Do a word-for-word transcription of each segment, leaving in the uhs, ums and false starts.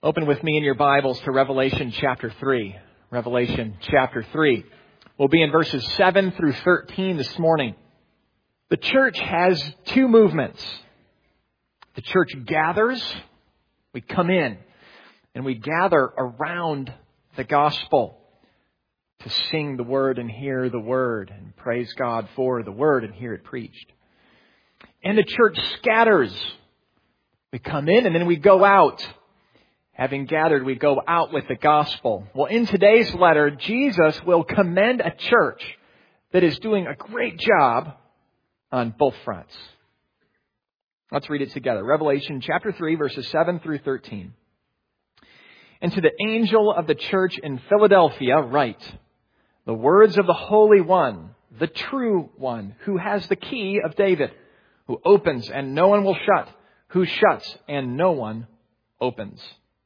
Open with me in your Bibles to Revelation chapter three. Revelation chapter three. We'll be in verses seven through thirteen this morning. The church has two movements. The church gathers. We come in and we gather around the gospel to sing the word and hear the word and praise God for the word and hear it preached. And the church scatters. We come in and then we go out. Having gathered, we go out with the gospel. Well, in today's letter, Jesus will commend a church that is doing a great job on both fronts. Let's read it together. Revelation chapter three, verses seven through thirteen. And to the angel of the church in Philadelphia write, the words of the Holy One, the true One, who has the key of David, who opens and no one will shut, who shuts and no one opens.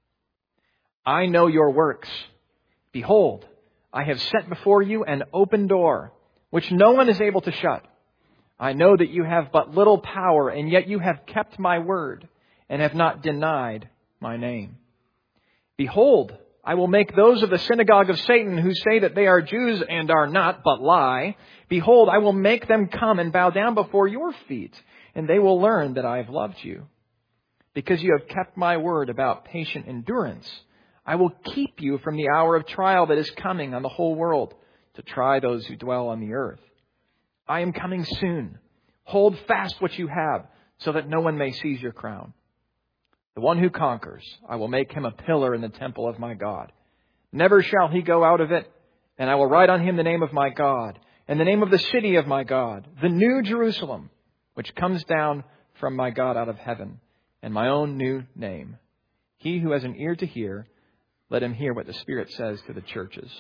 I know your works. Behold, I have set before you an open door, which no one is able to shut. I know that you have but little power, and yet you have kept my word, and have not denied my name. Behold, I will make those of the synagogue of Satan who say that they are Jews and are not, but lie. Behold, I will make them come and bow down before your feet, and they will learn that I have loved you. Because you have kept my word about patient endurance, I will keep you from the hour of trial that is coming on the whole world to try those who dwell on the earth. I am coming soon. Hold fast what you have so that no one may seize your crown. The one who conquers, I will make him a pillar in the temple of my God. Never shall he go out of it, and I will write on him the name of my God and the name of the city of my God, the new Jerusalem, which comes down from my God out of heaven, and my own new name. He who has an ear to hear, let him hear what the Spirit says to the churches.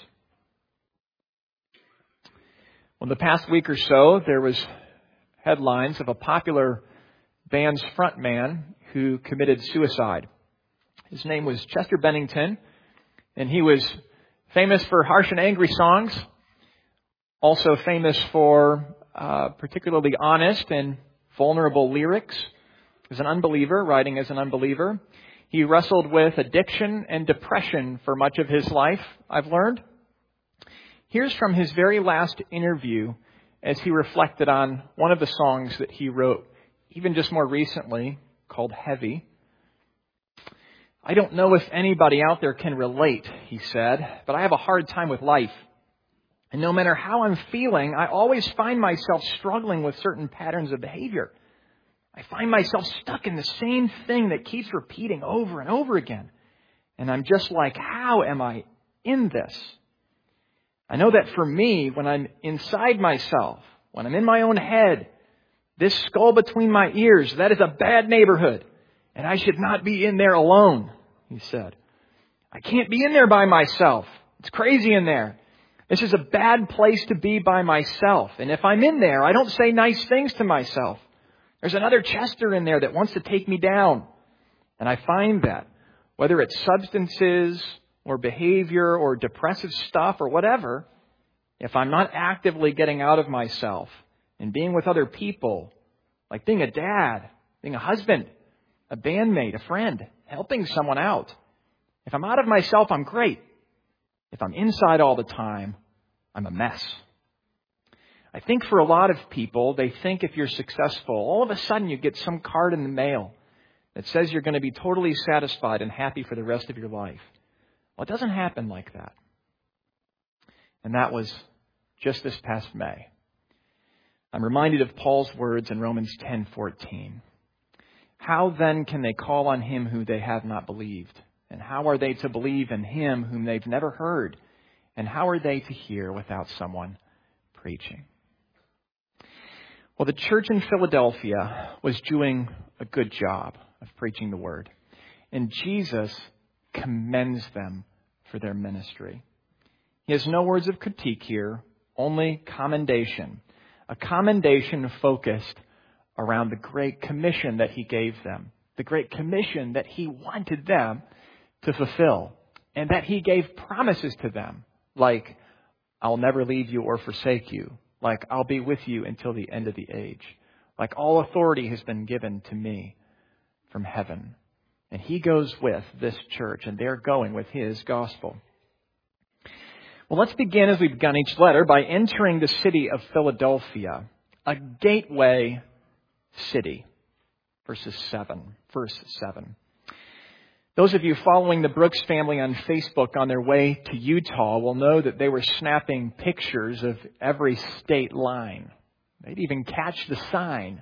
Well, in the past week or so, there was headlines of a popular band's frontman who committed suicide. His name was Chester Bennington, and he was famous for harsh and angry songs, also famous for uh, particularly honest and vulnerable lyrics. As an unbeliever, writing as an unbeliever. He wrestled with addiction and depression for much of his life, I've learned. Here's from his very last interview as he reflected on one of the songs that he wrote, even just more recently, called Heavy. I don't know if anybody out there can relate, he said, but I have a hard time with life. And no matter how I'm feeling, I always find myself struggling with certain patterns of behavior. I find myself stuck in the same thing that keeps repeating over and over again. And I'm just like, how am I in this? I know that for me, when I'm inside myself, when I'm in my own head, this skull between my ears, that is a bad neighborhood. And I should not be in there alone, he said. I can't be in there by myself. It's crazy in there. This is a bad place to be by myself. And if I'm in there, I don't say nice things to myself. There's another Chester in there that wants to take me down. And I find that, whether it's substances or behavior or depressive stuff or whatever, if I'm not actively getting out of myself and being with other people, like being a dad, being a husband, a bandmate, a friend, helping someone out, if I'm out of myself, I'm great. If I'm inside all the time, I'm a mess. I think for a lot of people, they think if you're successful, all of a sudden you get some card in the mail that says you're going to be totally satisfied and happy for the rest of your life. Well, it doesn't happen like that. And that was just this past May. I'm reminded of Paul's words in Romans ten fourteen. How then can they call on him who they have not believed? And how are they to believe in him whom they've never heard? And how are they to hear without someone preaching? Well, the church in Philadelphia was doing a good job of preaching the word. And Jesus commends them for their ministry. He has no words of critique here, only commendation. A commendation focused around the great commission that he gave them. The great commission that he wanted them to fulfill. And that he gave promises to them, like, I'll never leave you or forsake you. Like, I'll be with you until the end of the age. Like, all authority has been given to me from heaven. And he goes with this church, and they're going with his gospel. Well, let's begin, as we've begun each letter, by entering the city of Philadelphia, a gateway city. Verses seven. Verse seven. Those of you following the Brooks family on Facebook on their way to Utah will know that they were snapping pictures of every state line. They'd even catch the sign.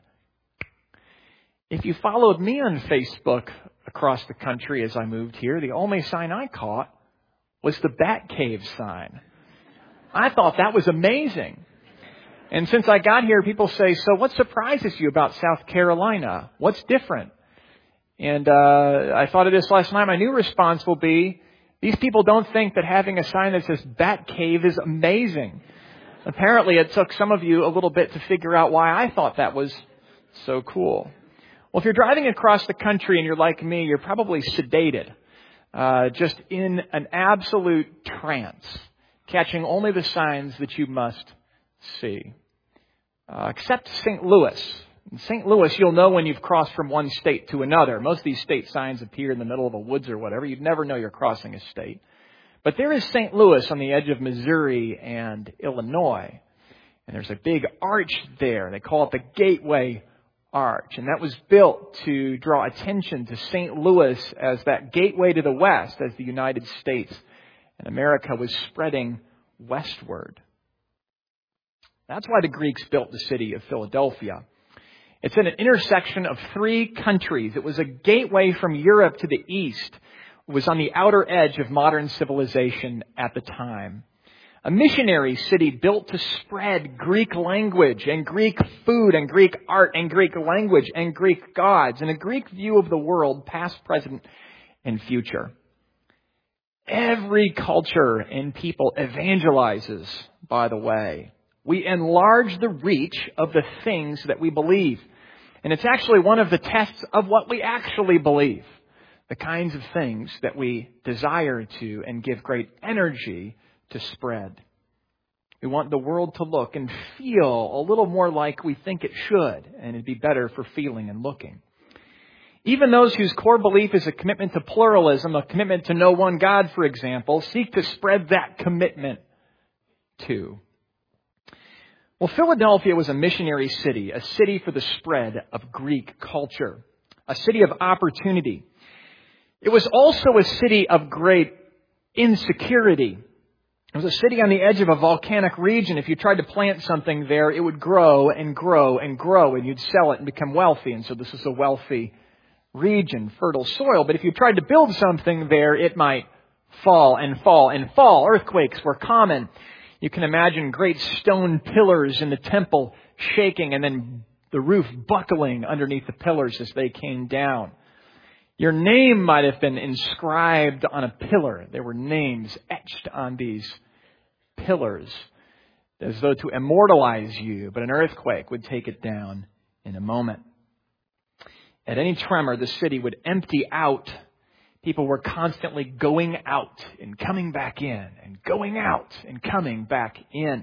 If you followed me on Facebook across the country as I moved here, the only sign I caught was the Bat Cave sign. I thought that was amazing. And since I got here, people say, so what surprises you about South Carolina? What's different? And uh I thought of this last night. My new response will be, these people don't think that having a sign that says Bat Cave is amazing. Apparently, it took some of you a little bit to figure out why I thought that was so cool. Well, if you're driving across the country and you're like me, you're probably sedated, uh, just in an absolute trance, catching only the signs that you must see. Uh, except Saint Louis. In Saint Louis, you'll know when you've crossed from one state to another. Most of these state signs appear in the middle of a woods or whatever. You'd never know you're crossing a state. But there is Saint Louis on the edge of Missouri and Illinois. And there's a big arch there. They call it the Gateway Arch. And that was built to draw attention to Saint Louis as that gateway to the west as the United States and America was spreading westward. That's why the Greeks built the city of Philadelphia. It's at an intersection of three countries. It was a gateway from Europe to the east. It was on the outer edge of modern civilization at the time. A missionary city built to spread Greek language and Greek food and Greek art and Greek language and Greek gods and a Greek view of the world, past, present, and future. Every culture and people evangelizes, by the way. We enlarge the reach of the things that we believe. And it's actually one of the tests of what we actually believe. The kinds of things that we desire to and give great energy to spread. We want the world to look and feel a little more like we think it should, and it'd be better for feeling and looking. Even those whose core belief is a commitment to pluralism, a commitment to know one God, for example, seek to spread that commitment too. Well, Philadelphia was a missionary city, a city for the spread of Greek culture, a city of opportunity. It was also a city of great insecurity. It was a city on the edge of a volcanic region. If you tried to plant something there, it would grow and grow and grow, and you'd sell it and become wealthy. And so this is a wealthy region, fertile soil. But if you tried to build something there, it might fall and fall and fall. Earthquakes were common. You can imagine great stone pillars in the temple shaking and then the roof buckling underneath the pillars as they came down. Your name might have been inscribed on a pillar. There were names etched on these pillars as though to immortalize you, but an earthquake would take it down in a moment. At any tremor, the city would empty out. People were constantly going out and coming back in and going out and coming back in.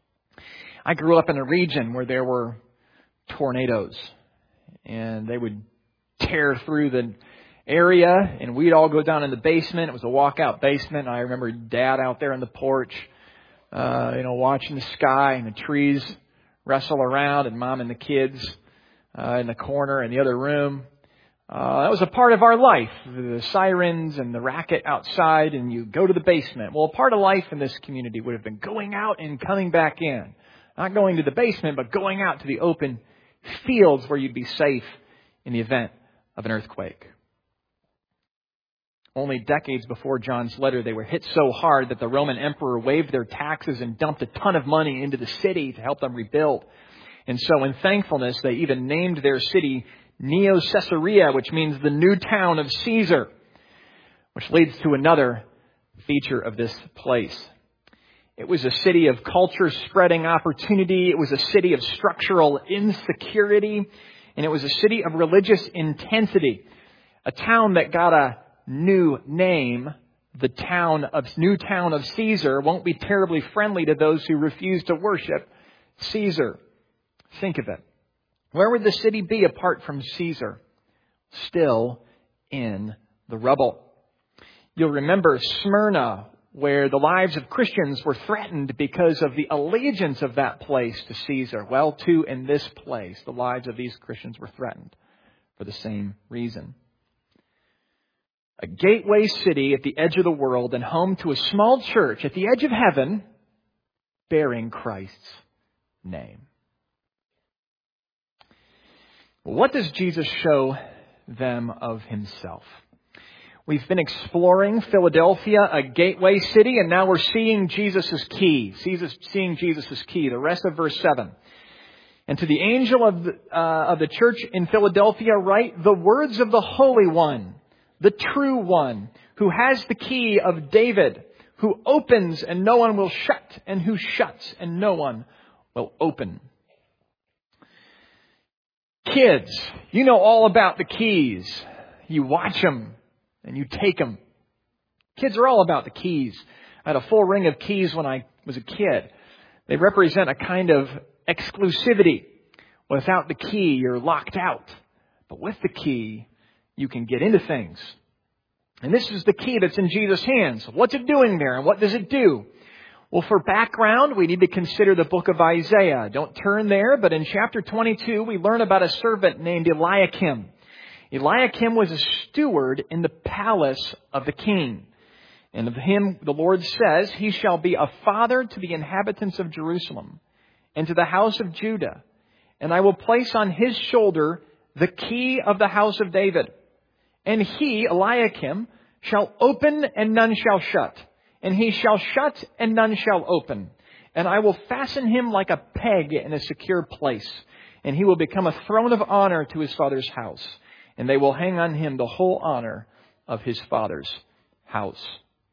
I grew up in a region where there were tornadoes and they would tear through the area and we'd all go down in the basement. It was a walkout basement. I remember Dad out there on the porch, uh, you know, watching the sky and the trees wrestle around and Mom and the kids uh, in the corner in the other room. Uh, that was a part of our life, the sirens and the racket outside, and you go to the basement. Well, a part of life in this community would have been going out and coming back in. Not going to the basement, but going out to the open fields where you'd be safe in the event of an earthquake. Only decades before John's letter, they were hit so hard that the Roman emperor waived their taxes and dumped a ton of money into the city to help them rebuild. And so in thankfulness, they even named their city Neo Caesarea, which means the new town of Caesar, which leads to another feature of this place. It was a city of culture spreading opportunity. It was a city of structural insecurity. And it was a city of religious intensity. A town that got a new name, the town of new town of Caesar, won't be terribly friendly to those who refuse to worship Caesar. Think of it. Where would the city be apart from Caesar? Still in the rubble. You'll remember Smyrna, where the lives of Christians were threatened because of the allegiance of that place to Caesar. Well, too, in this place, the lives of these Christians were threatened for the same reason. A gateway city at the edge of the world and home to a small church at the edge of heaven bearing Christ's name. What does Jesus show them of himself? We've been exploring Philadelphia, a gateway city, and now we're seeing Jesus' key. Jesus, seeing Jesus' key, the rest of verse seven. And to the angel of the, uh, of the church in Philadelphia write the words of the Holy One, the true one, who has the key of David, who opens and no one will shut, and who shuts and no one will open. Kids, you know all about the keys. You watch them and you take them. Kids are all about the keys. I had a full ring of keys when I was a kid. They represent a kind of exclusivity. Without the key, you're locked out. But with the key, you can get into things. And this is the key that's in Jesus' hands. What's it doing there and what does it do? Well, for background, we need to consider the book of Isaiah. Don't turn there, but in chapter twenty-two, we learn about a servant named Eliakim. Eliakim was a steward in the palace of the king. And of him, the Lord says, he shall be a father to the inhabitants of Jerusalem and to the house of Judah. And I will place on his shoulder the key of the house of David. And he, Eliakim, shall open and none shall shut. And he shall shut and none shall open. And I will fasten him like a peg in a secure place. And he will become a throne of honor to his father's house. And they will hang on him the whole honor of his father's house.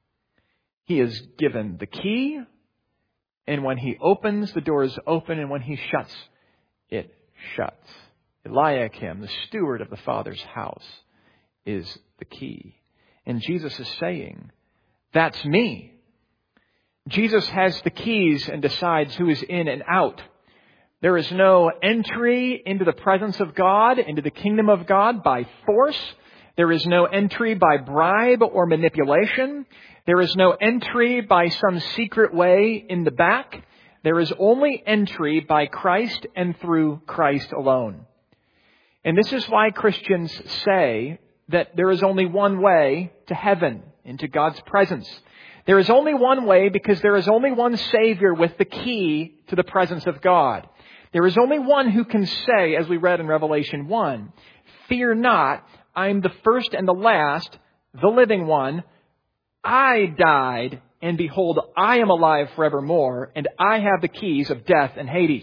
He is given the key. And when he opens, the door is open. And when he shuts, it shuts. Eliakim, the steward of the father's house, is the key. And Jesus is saying, that's me. Jesus has the keys and decides who is in and out. There is no entry into the presence of God, into the kingdom of God by force. There is no entry by bribe or manipulation. There is no entry by some secret way in the back. There is only entry by Christ and through Christ alone. And this is why Christians say that there is only one way to heaven, into God's presence. There is only one way because there is only one Savior with the key to the presence of God. There is only one who can say, as we read in Revelation one, fear not, I am the first and the last, the living one. I died, and behold, I am alive forevermore, and I have the keys of death and Hades.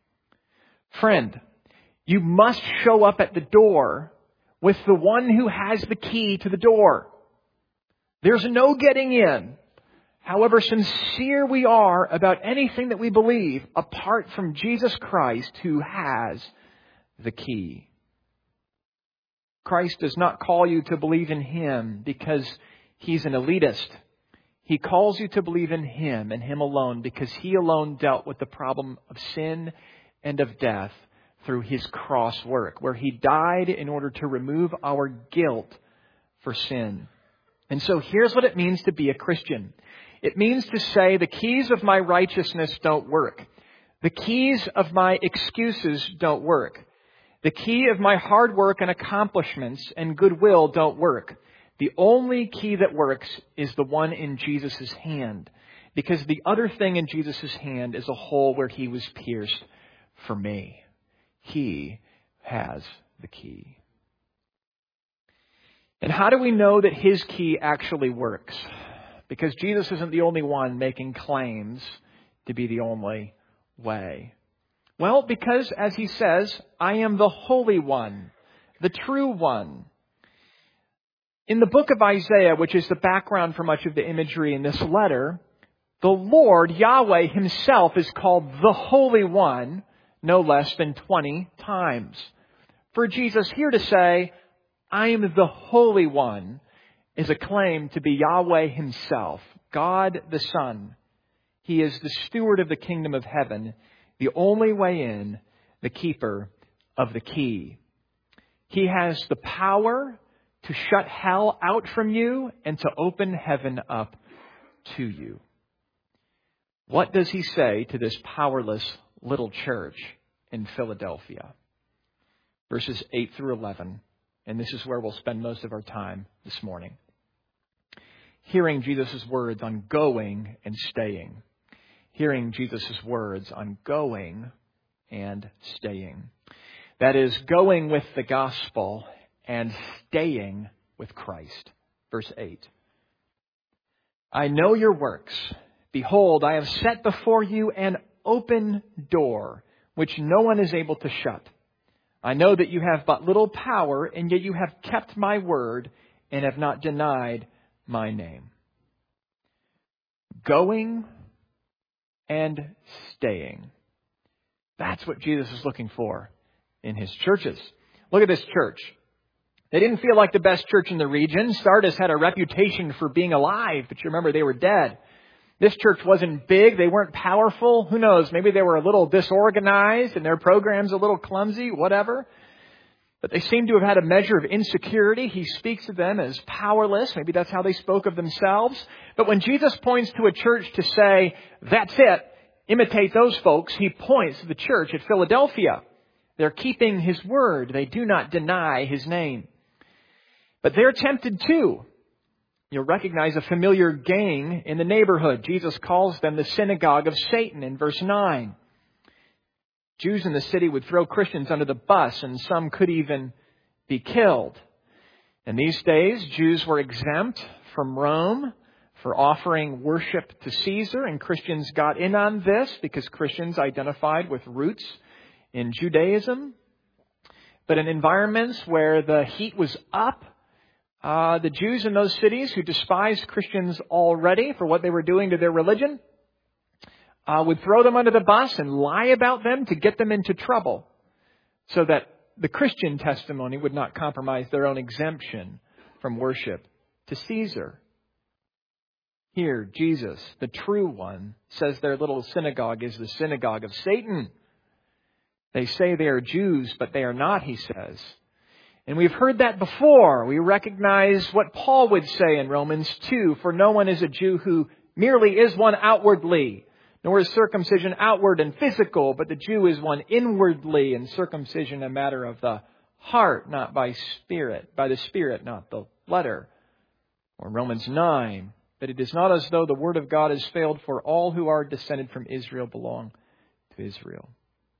Friend, you must show up at the door with the one who has the key to the door. There's no getting in, however sincere we are about anything that we believe, apart from Jesus Christ who has the key. Christ does not call you to believe in Him because He's an elitist. He calls you to believe in Him and Him alone because He alone dealt with the problem of sin and of death through His cross work, where He died in order to remove our guilt for sin. And so here's what it means to be a Christian. It means to say the keys of my righteousness don't work. The keys of my excuses don't work. The key of my hard work and accomplishments and goodwill don't work. The only key that works is the one in Jesus' hand. Because the other thing in Jesus' hand is a hole where He was pierced for me. He has the key. And how do we know that His key actually works? Because Jesus isn't the only one making claims to be the only way. Well, because as He says, I am the Holy One, the true one. In the book of Isaiah, which is the background for much of the imagery in this letter, the Lord, Yahweh Himself, is called the Holy One no less than twenty times. For Jesus here to say, I am the Holy One, is a claim to be Yahweh Himself, God the Son. He is the steward of the kingdom of heaven, the only way in, the keeper of the key. He has the power to shut hell out from you and to open heaven up to you. What does he say to this powerless little church in Philadelphia? Verses eight through eleven, and this is where we'll spend most of our time this morning. Hearing Jesus' words on going and staying. Hearing Jesus' words on going and staying. That is, going with the gospel and staying with Christ. Verse eight. I know your works. Behold, I have set before you an open door, which no one is able to shut. I know that you have but little power, and yet you have kept my word and have not denied my name. Going and staying. That's what Jesus is looking for in his churches. Look at this church. They didn't feel like the best church in the region. Sardis had a reputation for being alive, but you remember they were dead. This church wasn't big. They weren't powerful. Who knows? Maybe they were a little disorganized and their programs a little clumsy, whatever. But they seem to have had a measure of insecurity. He speaks of them as powerless. Maybe that's how they spoke of themselves. But when Jesus points to a church to say, that's it, imitate those folks, he points to the church at Philadelphia. They're keeping his word. They do not deny his name. But they're tempted too. You'll recognize a familiar gang in the neighborhood. Jesus calls them the synagogue of Satan in verse nine. Jews in the city would throw Christians under the bus, and some could even be killed. In these days, Jews were exempt from Rome for offering worship to Caesar, and Christians got in on this because Christians identified with roots in Judaism. But in environments where the heat was up, Uh, the Jews in those cities who despised Christians already for what they were doing to their religion uh, would throw them under the bus and lie about them to get them into trouble so that the Christian testimony would not compromise their own exemption from worship to Caesar. Here, Jesus, the true one, says their little synagogue is the synagogue of Satan. They say they are Jews, but they are not, he says. And we've heard that before. We recognize what Paul would say in Romans two. For no one is a Jew who merely is one outwardly, nor is circumcision outward and physical, but the Jew is one inwardly, and circumcision a matter of the heart, not by spirit, by the Spirit, not the letter. Or Romans nine, that it is not as though the word of God has failed, for all who are descended from Israel belong to Israel.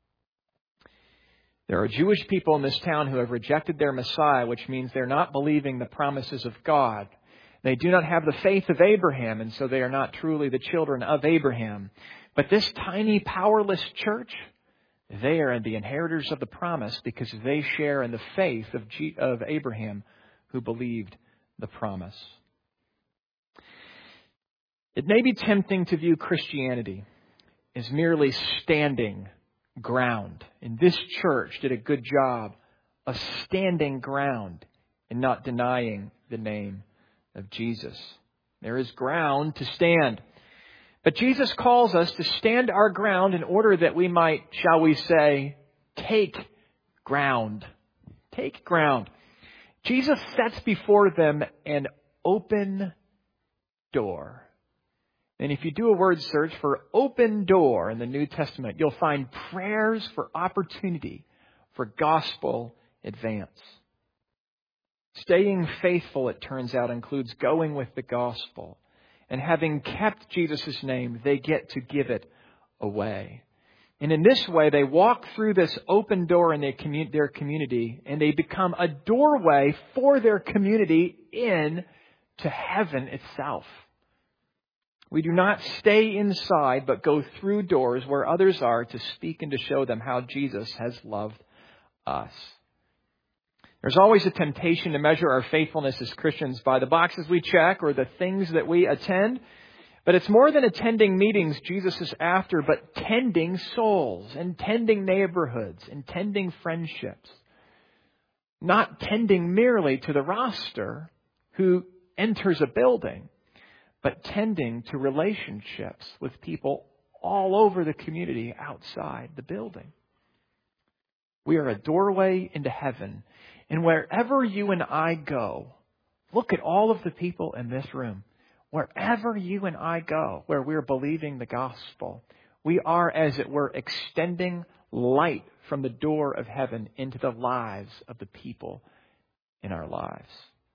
There are Jewish people in this town who have rejected their Messiah, which means they're not believing the promises of God. They do not have the faith of Abraham, and so they are not truly the children of Abraham. But this tiny, powerless church, they are the inheritors of the promise because they share in the faith of, G- of Abraham who believed the promise. It may be tempting to view Christianity as merely standing ground. And this church did a good job of standing ground and not denying the name of Jesus. There is ground to stand. But Jesus calls us to stand our ground in order that we might, shall we say, take ground. Take ground. Jesus sets before them an open door. And if you do a word search for open door in the New Testament, you'll find prayers for opportunity for gospel advance. Staying faithful, it turns out, includes going with the gospel. And having kept Jesus' name, they get to give it away. And in this way, they walk through this open door in their community, and they become a doorway for their community in to heaven itself. We do not stay inside, but go through doors where others are to speak and to show them how Jesus has loved us. There's always a temptation to measure our faithfulness as Christians by the boxes we check or the things that we attend. But it's more than attending meetings Jesus is after, but tending souls and tending neighborhoods and tending friendships. Not tending merely to the roster who enters a building, but tending to relationships with people all over the community outside the building. We are a doorway into heaven, And wherever you and I go, look at all of the people in this room. Wherever you and I go, where we're believing the gospel, we are, as it were, extending light from the door of heaven into the lives of the people in our lives.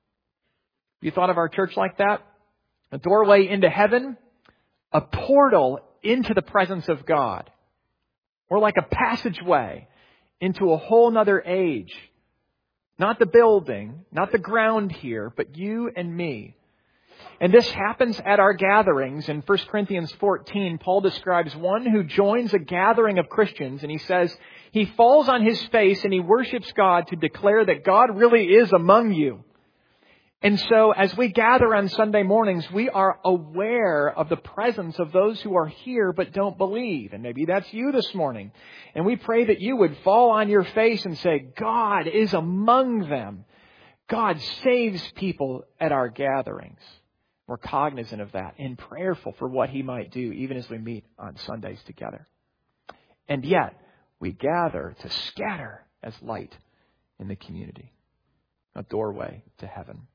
You thought of our church like that? A doorway into heaven, a portal into the presence of God, or like a passageway into a whole nother age. Not the building, not the ground here, but you and me. And this happens at our gatherings. In First Corinthians fourteen, Paul describes one who joins a gathering of Christians, and he says he falls on his face and he worships God to declare that God really is among you. And so as we gather on Sunday mornings, we are aware of the presence of those who are here but don't believe. And maybe that's you this morning. And we pray that you would fall on your face and say, God is among them. God saves people at our gatherings. We're cognizant of that and prayerful for what He might do even as we meet on Sundays together. And yet, we gather to scatter as light in the community. A doorway to heaven.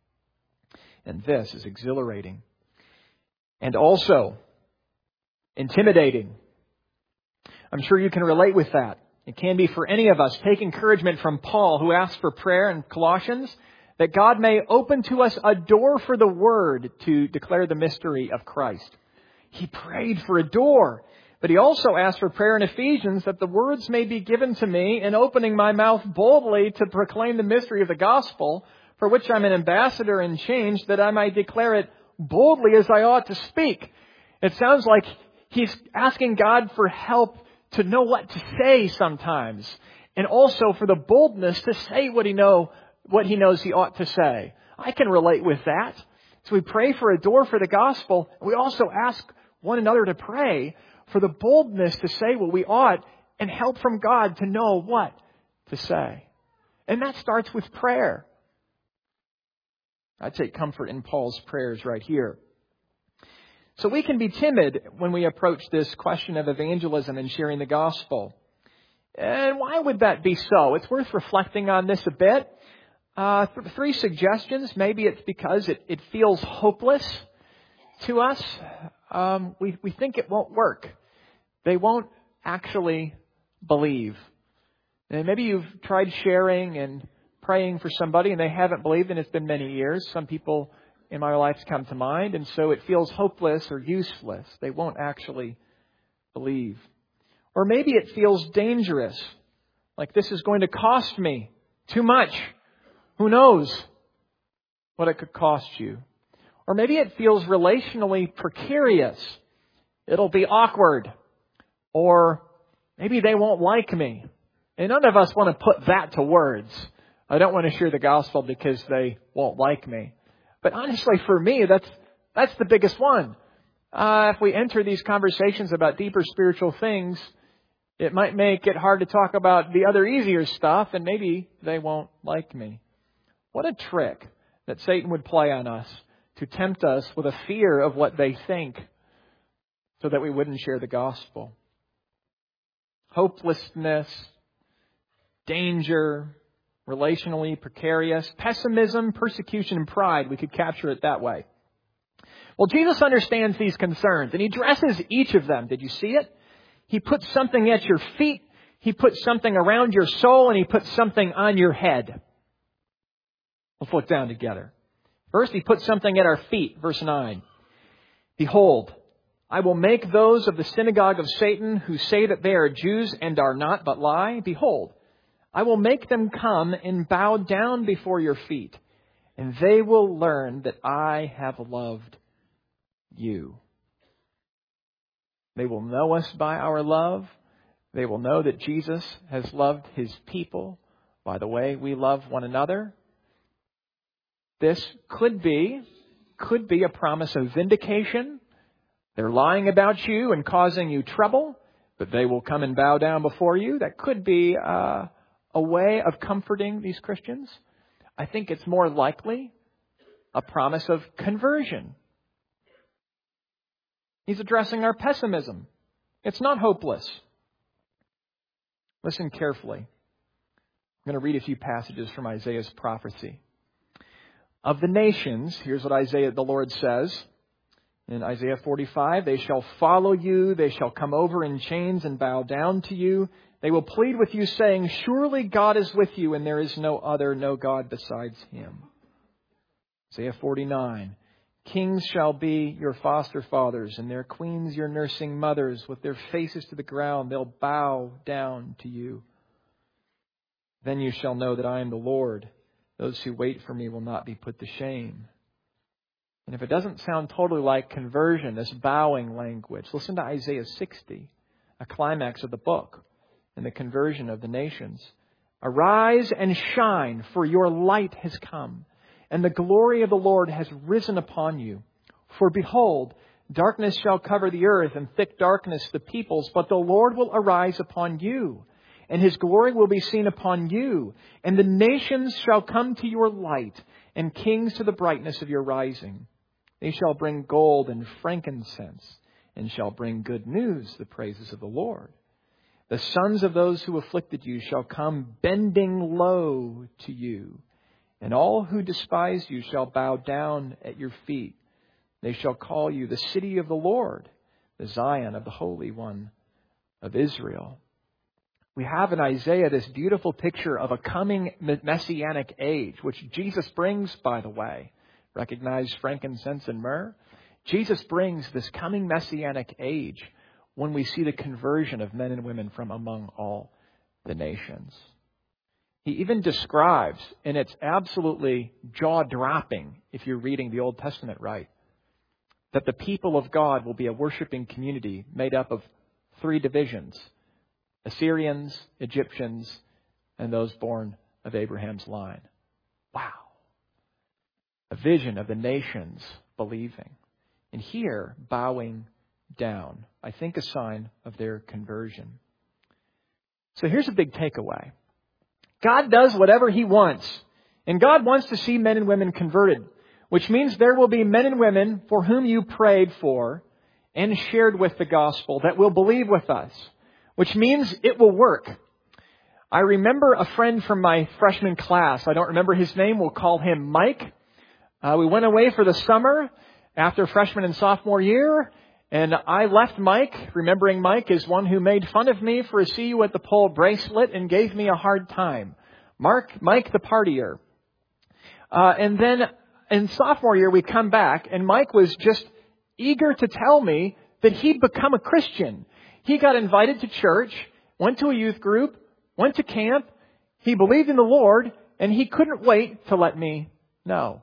And this is exhilarating and also intimidating. I'm sure you can relate with that. It can be for any of us. Take encouragement from Paul, who asked for prayer in Colossians, that God may open to us a door for the Word to declare the mystery of Christ. He prayed for a door, but he also asked for prayer in Ephesians that the words may be given to me in opening my mouth boldly to proclaim the mystery of the gospel, for which I'm an ambassador in chains, that I might declare it boldly as I ought to speak. It sounds like he's asking God for help to know what to say sometimes, and also for the boldness to say what he know, what he knows he ought to say. I can relate with that. So we pray for a door for the gospel. We also ask one another to pray for the boldness to say what we ought and help from God to know what to say. And that starts with prayer. I take comfort in Paul's prayers right here. So we can be timid when we approach this question of evangelism and sharing the gospel. And why would that be so? It's worth reflecting on this a bit. Uh, th- three suggestions. Maybe it's because it, it feels hopeless to us. Um, we, we think it won't work. They won't actually believe. And maybe you've tried sharing and praying for somebody and they haven't believed, and it's been many years. Some people in my life come to mind, and so it feels hopeless or useless. They won't actually believe. Or maybe it feels dangerous, like this is going to cost me too much. Who knows what it could cost you? Or maybe it feels relationally precarious. It'll be awkward. Or maybe they won't like me. And none of us want to put that to words. I don't want to share the gospel because they won't like me. But honestly, for me, that's that's the biggest one. Uh, if we enter these conversations about deeper spiritual things, it might make it hard to talk about the other easier stuff, and maybe they won't like me. What a trick that Satan would play on us to tempt us with a fear of what they think so that we wouldn't share the gospel. Hopelessness, danger, relationally precarious, pessimism, persecution, and pride. We could capture it that way. Well, Jesus understands these concerns, and He addresses each of them. Did you see it? He puts something at your feet, He puts something around your soul, and He puts something on your head. Let's look down together. First, He puts something at our feet. Verse nine. Behold, I will make those of the synagogue of Satan who say that they are Jews and are not, but lie. Behold, I will make them come and bow down before your feet, and they will learn that I have loved you. They will know us by our love. They will know that Jesus has loved His people by the way we love one another. This could be, could be a promise of vindication. They're lying about you and causing you trouble, but they will come and bow down before you. That could be uh, a way of comforting these Christians. I think it's more likely a promise of conversion. He's addressing our pessimism. It's not hopeless. Listen carefully. I'm going to read a few passages from Isaiah's prophecy. Of the nations, here's what Isaiah, the Lord says in Isaiah forty-five, they shall follow you, they shall come over in chains and bow down to you. They will plead with you, saying, surely God is with you, and there is no other, no God besides him. Isaiah forty-nine, kings shall be your foster fathers, and their queens your nursing mothers. With their faces to the ground, they'll bow down to you. Then you shall know that I am the Lord. Those who wait for me will not be put to shame. And if it doesn't sound totally like conversion, this bowing language, listen to Isaiah sixty, a climax of the book and the conversion of the nations. Arise and shine, for your light has come, and the glory of the Lord has risen upon you. For behold, darkness shall cover the earth, and thick darkness the peoples, but the Lord will arise upon you, and his glory will be seen upon you. And the nations shall come to your light, and kings to the brightness of your rising. They shall bring gold and frankincense, and shall bring good news, the praises of the Lord. The sons of those who afflicted you shall come bending low to you, and all who despise you shall bow down at your feet. They shall call you the city of the Lord, the Zion of the Holy One of Israel. We have in Isaiah this beautiful picture of a coming messianic age, which Jesus brings, by the way. Recognize frankincense and myrrh? Jesus brings this coming messianic age when we see the conversion of men and women from among all the nations. He even describes, and it's absolutely jaw-dropping if you're reading the Old Testament right, that the people of God will be a worshiping community made up of three divisions: Assyrians, Egyptians, and those born of Abraham's line. Wow. A vision of the nations believing. And here, bowing down. I think a sign of their conversion. So here's a big takeaway. God does whatever he wants. And God wants to see men and women converted, which means there will be men and women for whom you prayed for and shared with the gospel that will believe with us, which means it will work. I remember a friend from my freshman class. I don't remember his name. We'll call him Mike. Uh, we went away for the summer after freshman and sophomore year, and I left Mike, remembering Mike as one who made fun of me for a see you at the pole bracelet and gave me a hard time. Mark, Mike the partier. Uh, and then in sophomore year, we come back, and Mike was just eager to tell me that he'd become a Christian. He got invited to church, went to a youth group, went to camp. He believed in the Lord, and he couldn't wait to let me know.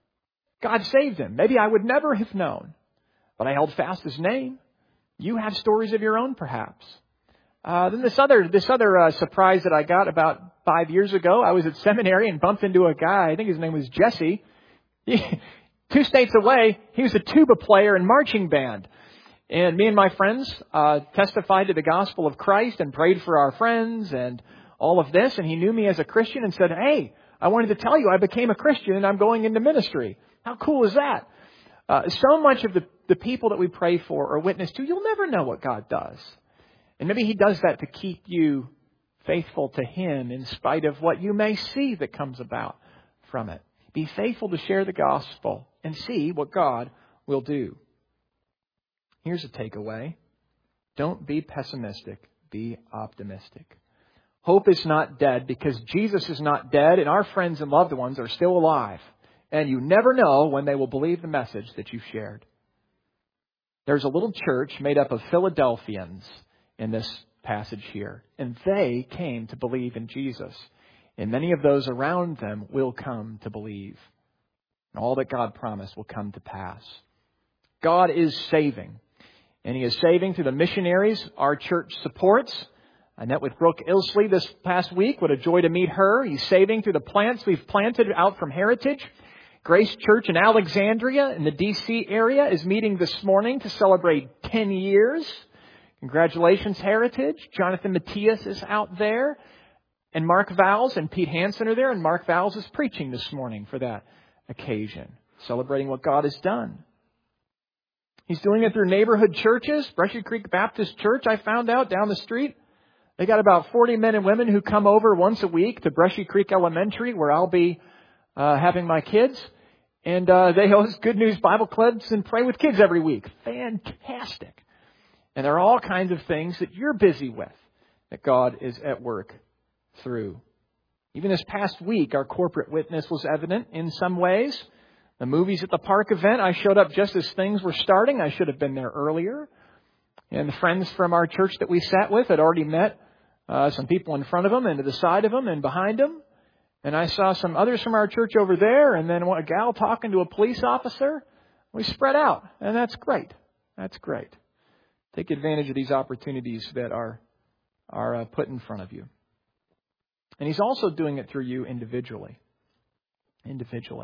God saved him. Maybe I would never have known, but I held fast his name. You have stories of your own, perhaps. Uh, then this other this other uh, surprise that I got about five years ago, I was at seminary and bumped into a guy. I think his name was Jesse. He, two states away, he was a tuba player in marching band. And me and my friends uh, testified to the gospel of Christ and prayed for our friends and all of this. And he knew me as a Christian and said, hey, I wanted to tell you I became a Christian and I'm going into ministry. How cool is that? Uh, so much of the, the people that we pray for or witness to, you'll never know what God does. And maybe he does that to keep you faithful to him in spite of what you may see that comes about from it. Be faithful to share the gospel and see what God will do. Here's a takeaway. Don't be pessimistic. Be optimistic. Hope is not dead because Jesus is not dead and our friends and loved ones are still alive. And you never know when they will believe the message that you've shared. There's a little church made up of Philadelphians in this passage here. And they came to believe in Jesus. And many of those around them will come to believe. And all that God promised will come to pass. God is saving. And he is saving through the missionaries our church supports. I met with Brooke Ilsley this past week. What a joy to meet her. He's saving through the plants we've planted out from Heritage. Grace Church in Alexandria in the D C area is meeting this morning to celebrate ten years. Congratulations, Heritage. Jonathan Matthias is out there. And Mark Vowles and Pete Hansen are there. And Mark Vowles is preaching this morning for that occasion, celebrating what God has done. He's doing it through neighborhood churches. Brushy Creek Baptist Church, I found out, down the street. They got about forty men and women who come over once a week to Brushy Creek Elementary, where I'll be uh, having my kids. And uh, they host Good News Bible clubs and pray with kids every week. Fantastic. And there are all kinds of things that you're busy with that God is at work through. Even this past week, our corporate witness was evident in some ways. The movies at the park event, I showed up just as things were starting. I should have been there earlier. And the friends from our church that we sat with had already met uh, some people in front of them and to the side of them and behind them. And I saw some others from our church over there, and then a gal talking to a police officer. We spread out, and that's great. That's great. Take advantage of these opportunities that are, are uh, put in front of you. And He's also doing it through you individually. Individually.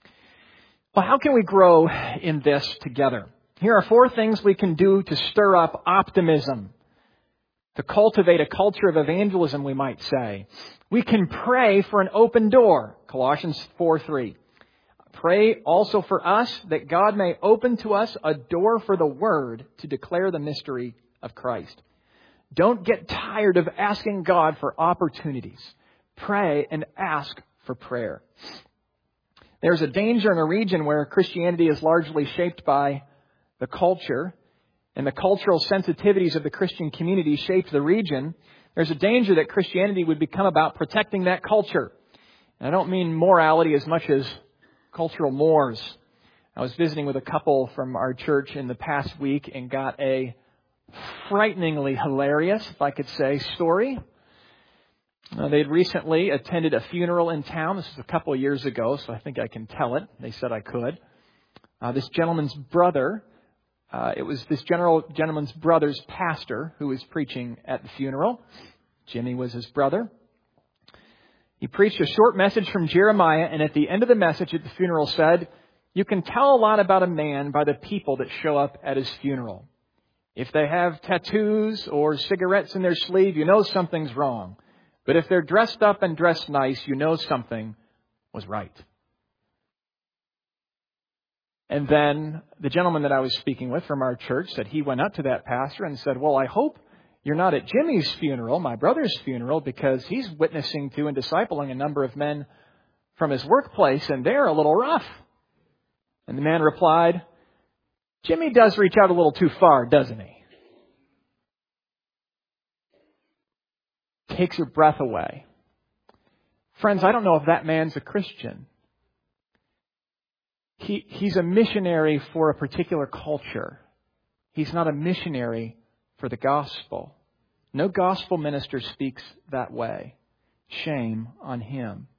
Well, how can we grow in this together? Here are four things we can do to stir up optimism, to cultivate a culture of evangelism, we might say. We can pray for an open door, Colossians four three. Pray also for us that God may open to us a door for the Word to declare the mystery of Christ. Don't get tired of asking God for opportunities. Pray and ask for prayer. There's a danger in a region where Christianity is largely shaped by the culture, and the cultural sensitivities of the Christian community shape the region. There's a danger that Christianity would become about protecting that culture. And I don't mean morality as much as cultural mores. I was visiting with a couple from our church in the past week and got a frighteningly hilarious, if I could say, story. Uh, they had recently attended a funeral in town. This was a couple of years ago, so I think I can tell it. They said I could. Uh, this gentleman's brother, uh, it was this general gentleman's brother's pastor who was preaching at the funeral. Jimmy was his brother. He preached a short message from Jeremiah, and at the end of the message at the funeral said, "You can tell a lot about a man by the people that show up at his funeral. If they have tattoos or cigarettes in their sleeve, you know something's wrong. But if they're dressed up and dressed nice, you know something was right." And then the gentleman that I was speaking with from our church said he went up to that pastor and said, "Well, I hope you're not at Jimmy's funeral, my brother's funeral, because he's witnessing to and discipling a number of men from his workplace, and they're a little rough." And the man replied, "Jimmy does reach out a little too far, doesn't he?" Takes your breath away. Friends, I don't know if that man's a Christian. He, he's a missionary for a particular culture. He's not a missionary for the gospel. No gospel minister speaks that way. Shame on him.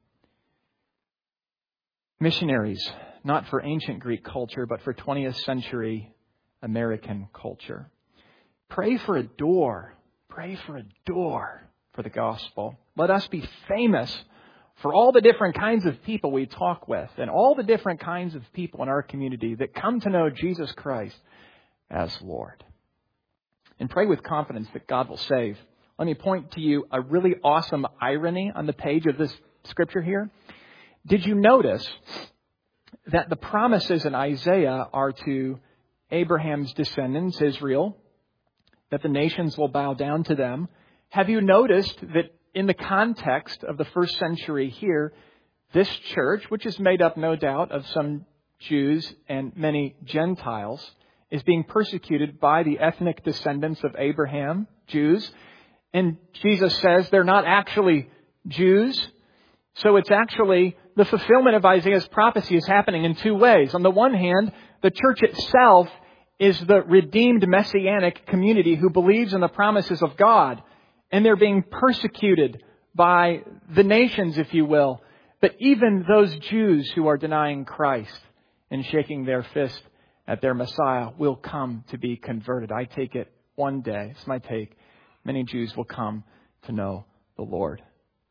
Missionaries, not for ancient Greek culture, but for twentieth century American culture. Pray for a door. Pray for a door for the gospel. Let us be famous for all the different kinds of people we talk with and all the different kinds of people in our community that come to know Jesus Christ as Lord. And pray with confidence that God will save. Let me point to you a really awesome irony on the page of this scripture here. Did you notice that the promises in Isaiah are to Abraham's descendants, Israel, that the nations will bow down to them? Have you noticed that in the context of the first century here, this church, which is made up, no doubt, of some Jews and many Gentiles, is being persecuted by the ethnic descendants of Abraham, Jews. And Jesus says they're not actually Jews. So it's actually the fulfillment of Isaiah's prophecy is happening in two ways. On the one hand, the church itself is the redeemed messianic community who believes in the promises of God. And they're being persecuted by the nations, if you will. But even those Jews who are denying Christ and shaking their fist at their Messiah will come to be converted. I take it one day, it's my take, many Jews will come to know the Lord.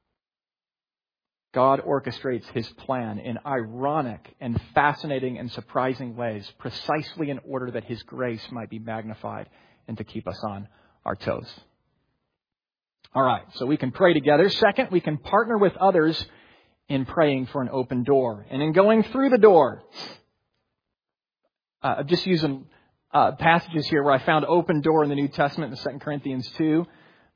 God orchestrates His plan in ironic and fascinating and surprising ways, precisely in order that His grace might be magnified and to keep us on our toes. All right, so we can pray together. Second, we can partner with others in praying for an open door. And in going through the door, uh, just using uh, passages here where I found open door in the New Testament in Second Corinthians two.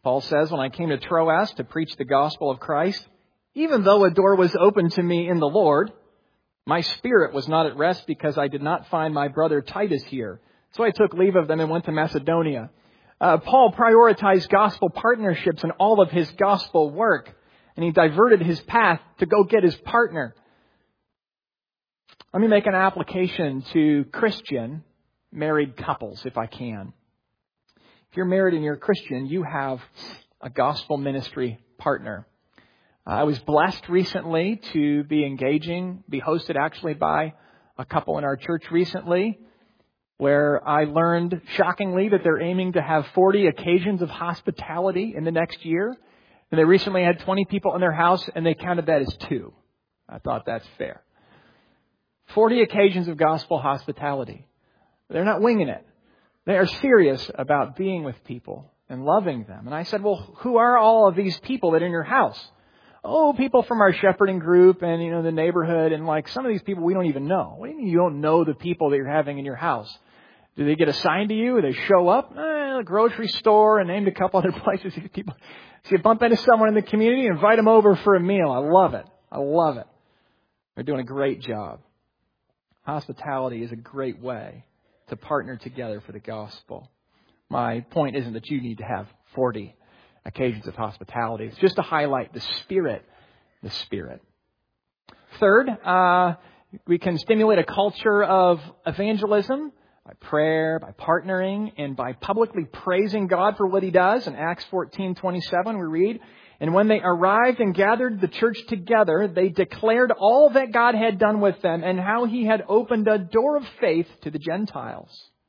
Paul says, when I came to Troas to preach the gospel of Christ, even though a door was open to me in the Lord, my spirit was not at rest because I did not find my brother Titus here. So I took leave of them and went to Macedonia. Uh, Paul prioritized gospel partnerships in all of his gospel work, and he diverted his path to go get his partner. Let me make an application to Christian married couples, if I can. If you're married and you're a Christian, you have a gospel ministry partner. I was blessed recently to be engaging, be hosted actually by a couple in our church recently, where I learned shockingly that they're aiming to have forty occasions of hospitality in the next year. And they recently had twenty people in their house, and they counted that as two. I thought that's fair. forty occasions of gospel hospitality. They're not winging it. They are serious about being with people and loving them. And I said, well, who are all of these people that are in your house? Oh, people from our shepherding group and, you know, the neighborhood. And like some of these people we don't even know. What do you mean you don't know the people that you're having in your house? Do they get assigned to you? Or they show up? Eh, the grocery store, and named a couple other places. These people, so you bump into someone in the community, invite them over for a meal. I love it. I love it. They're doing a great job. Hospitality is a great way to partner together for the gospel. My point isn't that you need to have forty occasions of hospitality. It's just to highlight the Spirit, the Spirit. Third, uh, we can stimulate a culture of evangelism by prayer, by partnering, and by publicly praising God for what He does. In Acts fourteen twenty-seven, we read, and when they arrived and gathered the church together, they declared all that God had done with them and how He had opened a door of faith to the Gentiles.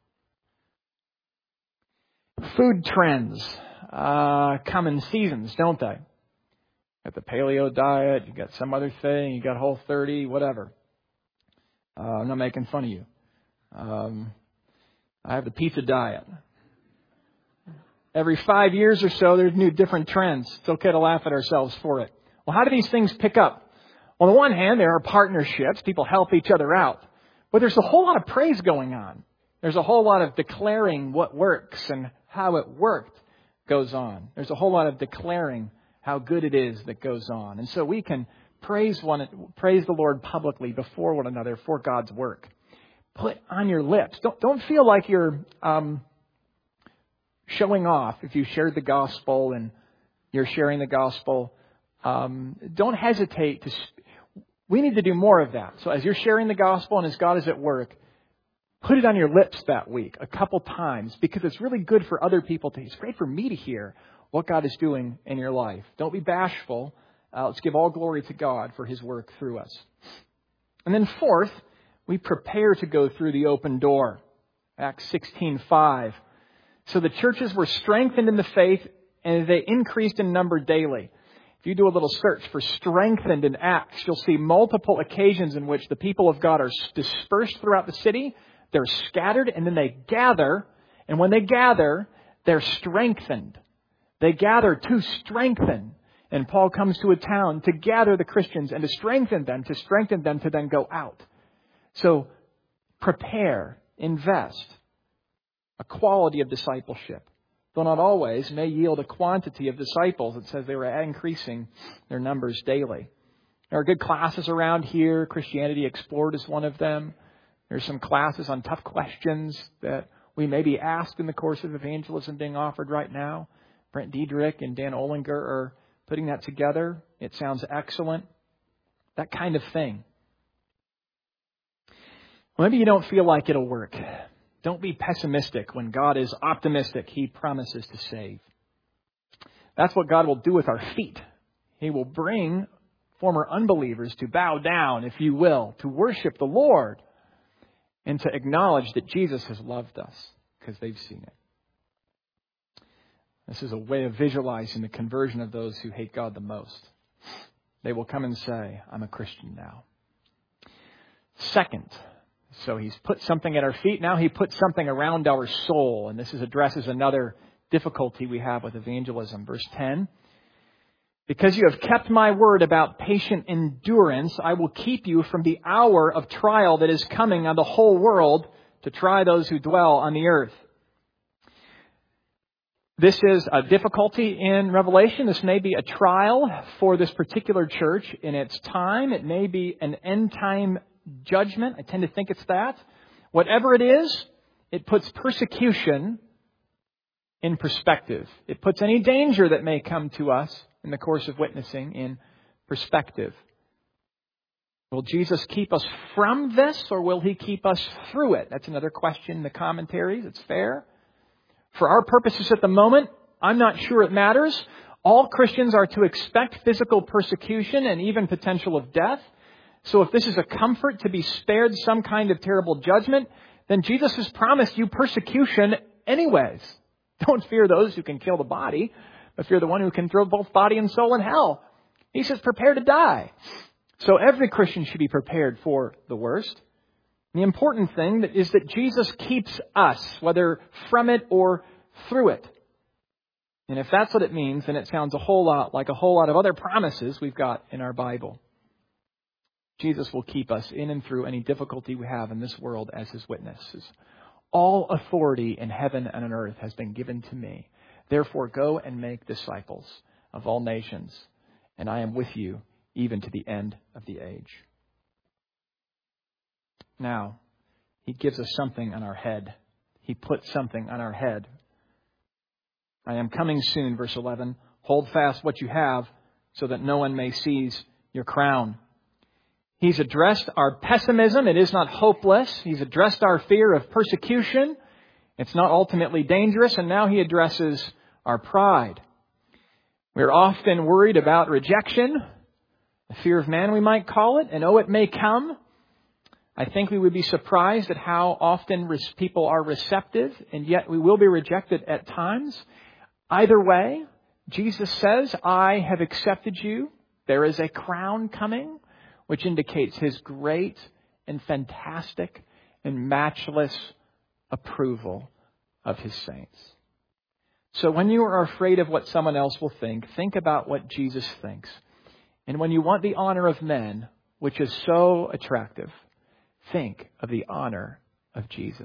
Food trends uh, come in seasons, don't they? You got the paleo diet, you got some other thing, you got Whole thirty, whatever. Uh, I'm not making fun of you. Um, I have the pizza diet. Every five years or so, there's new different trends. It's okay to laugh at ourselves for it. Well, how do these things pick up? On the one hand, there are partnerships. People help each other out. But there's a whole lot of praise going on. There's a whole lot of declaring what works and how it worked goes on. There's a whole lot of declaring how good it is that goes on. And so we can praise one, praise the Lord publicly before one another for God's work. Put on your lips. Don't, don't feel like you're um, showing off if you shared the gospel and you're sharing the gospel. Um, don't hesitate to. Sp- we need to do more of that. So as you're sharing the gospel and as God is at work, put it on your lips that week a couple times, because it's really good for other people to. It's great for me to hear what God is doing in your life. Don't be bashful. Uh, let's give all glory to God for His work through us. And then fourth, we prepare to go through the open door. Acts sixteen five. So the churches were strengthened in the faith, and they increased in number daily. If you do a little search for strengthened in Acts, you'll see multiple occasions in which the people of God are dispersed throughout the city. They're scattered, and then they gather. And when they gather, they're strengthened. They gather to strengthen. And Paul comes to a town to gather the Christians and to strengthen them, to strengthen them to then go out. So prepare, invest. A quality of discipleship, though not always, may yield a quantity of disciples. It says they were increasing their numbers daily. There are good classes around here. Christianity Explored is one of them. There's some classes on tough questions that we may be asked in the course of evangelism being offered right now. Brent Diedrich and Dan Olinger are putting that together. It sounds excellent. That kind of thing. Well, maybe you don't feel like it'll work. Don't be pessimistic when God is optimistic. He promises to save. That's what God will do with our feet. He will bring former unbelievers to bow down, if you will, to worship the Lord and to acknowledge that Jesus has loved us because they've seen it. This is a way of visualizing the conversion of those who hate God the most. They will come and say, I'm a Christian now. Second, so He's put something at our feet. Now He puts something around our soul. And this is addresses another difficulty we have with evangelism. Verse ten. Because you have kept my word about patient endurance, I will keep you from the hour of trial that is coming on the whole world to try those who dwell on the earth. This is a difficulty in Revelation. This may be a trial for this particular church in its time. It may be an end-time judgment. I tend to think it's that. Whatever it is, it puts persecution in perspective. It puts any danger that may come to us in the course of witnessing in perspective. Will Jesus keep us from this, or will He keep us through it? That's another question in the commentaries. It's fair. For our purposes at the moment, I'm not sure it matters. All Christians are to expect physical persecution and even potential of death. So if this is a comfort to be spared some kind of terrible judgment, then Jesus has promised you persecution anyways. Don't fear those who can kill the body, but fear the one who can throw both body and soul in hell. He says, prepare to die. So every Christian should be prepared for the worst. The important thing is that Jesus keeps us, whether from it or through it. And if that's what it means, then it sounds a whole lot like a whole lot of other promises we've got in our Bible. Jesus will keep us in and through any difficulty we have in this world as His witnesses. All authority in heaven and on earth has been given to me. Therefore, go and make disciples of all nations, and I am with you even to the end of the age. Now, He gives us something on our head. He puts something on our head. I am coming soon, verse eleven. Hold fast what you have so that no one may seize your crown. He's addressed our pessimism. It is not hopeless. He's addressed our fear of persecution. It's not ultimately dangerous. And now He addresses our pride. We're often worried about rejection, the fear of man we might call it, and oh, it may come. I think we would be surprised at how often people are receptive, and yet we will be rejected at times. Either way, Jesus says, I have accepted you. There is a crown coming, which indicates His great and fantastic and matchless approval of His saints. So when you are afraid of what someone else will think, think about what Jesus thinks. And when you want the honor of men, which is so attractive, think of the honor of Jesus.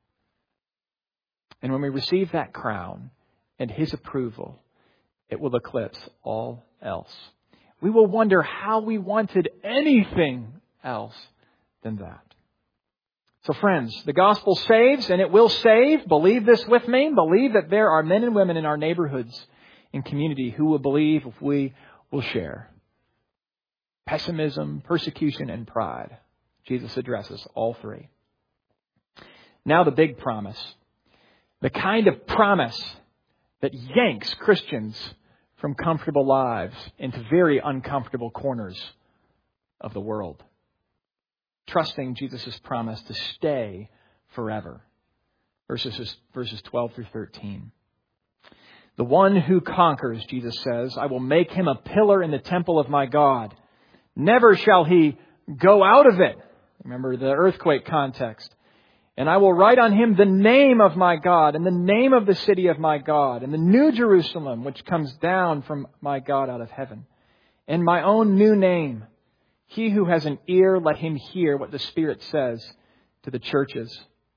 And when we receive that crown and His approval, it will eclipse all else. We will wonder how we wanted anything else than that. So friends, the gospel saves, and it will save. Believe this with me. Believe that there are men and women in our neighborhoods and community who will believe if we will share. Pessimism, persecution, and pride. Jesus addresses all three. Now the big promise. The kind of promise that yanks Christians from comfortable lives into very uncomfortable corners of the world. Trusting Jesus' promise to stay forever. Verses, verses twelve through thirteen. The one who conquers, Jesus says, I will make him a pillar in the temple of my God. Never shall he go out of it. Remember the earthquake context. And I will write on him the name of my God and the name of the city of my God and the new Jerusalem, which comes down from my God out of heaven. And my own new name. He who has an ear, let him hear what the Spirit says to the churches.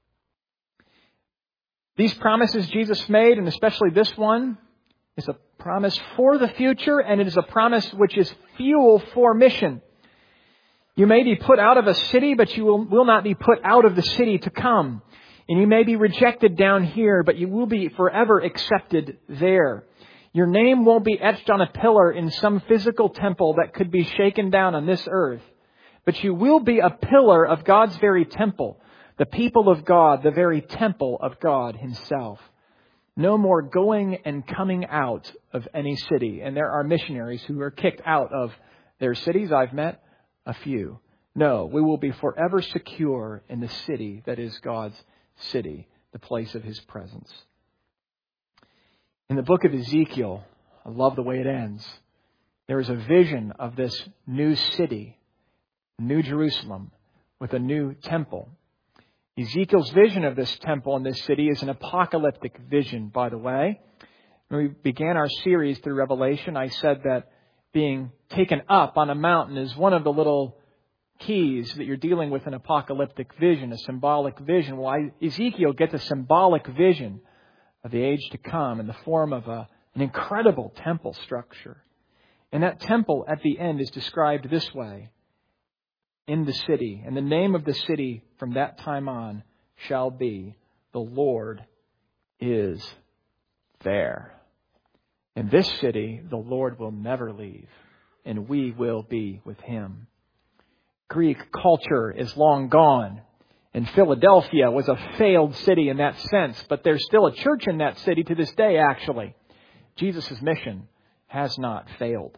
These promises Jesus made, and especially this one, is a promise for the future, and it is a promise which is fuel for mission. You may be put out of a city, but you will, will not be put out of the city to come. And you may be rejected down here, but you will be forever accepted there. Your name won't be etched on a pillar in some physical temple that could be shaken down on this earth. But you will be a pillar of God's very temple, the people of God, the very temple of God Himself. No more going and coming out of any city. And there are missionaries who are kicked out of their cities. I've met a few. No, we will be forever secure in the city that is God's city, the place of His presence. In the book of Ezekiel, I love the way it ends. There is a vision of this new city, New Jerusalem, with a new temple. Ezekiel's vision of this temple and this city is an apocalyptic vision, by the way. When we began our series through Revelation, I said that being taken up on a mountain is one of the little keys that you're dealing with an apocalyptic vision, a symbolic vision. Well, Ezekiel gets a symbolic vision of the age to come in the form of a, an incredible temple structure. And that temple at the end is described this way in the city. And the name of the city from that time on shall be, the Lord is there. In this city, the Lord will never leave, and we will be with Him. Greek culture is long gone. And Philadelphia was a failed city in that sense, but there's still a church in that city to this day, actually. Jesus' mission has not failed.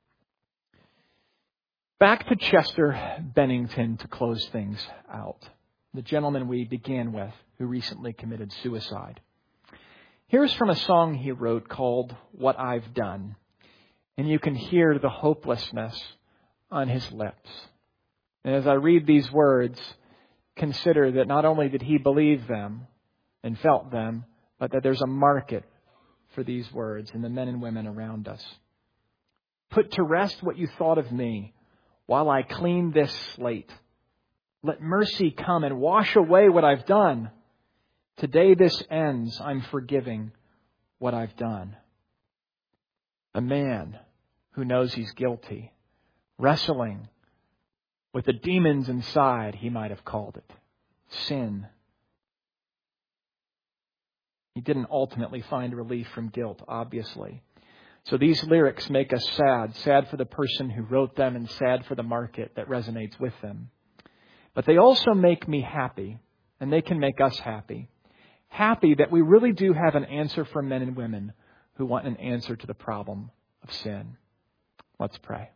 Back to Chester Bennington to close things out. The gentleman we began with who recently committed suicide. Here's from a song he wrote called What I've Done. And you can hear the hopelessness on his lips. And as I read these words, consider that not only did he believe them and felt them, but that there's a market for these words in the men and women around us. Put to rest what you thought of me while I clean this slate. Let mercy come and wash away what I've done. Today this ends. I'm forgiving what I've done. A man who knows he's guilty, wrestling with the demons inside, he might have called it sin. He didn't ultimately find relief from guilt, obviously. So these lyrics make us sad, sad for the person who wrote them and sad for the market that resonates with them. But they also make me happy, and they can make us happy. Happy that we really do have an answer for men and women who want an answer to the problem of sin. Let's pray.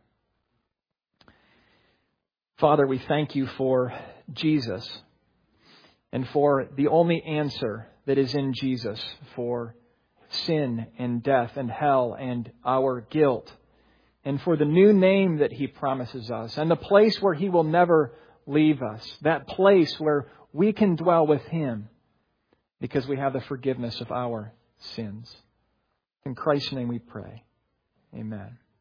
Father, we thank you for Jesus and for the only answer that is in Jesus for sin and death and hell and our guilt, and for the new name that He promises us and the place where He will never leave us, that place where we can dwell with Him because we have the forgiveness of our sins. In Christ's name we pray. Amen.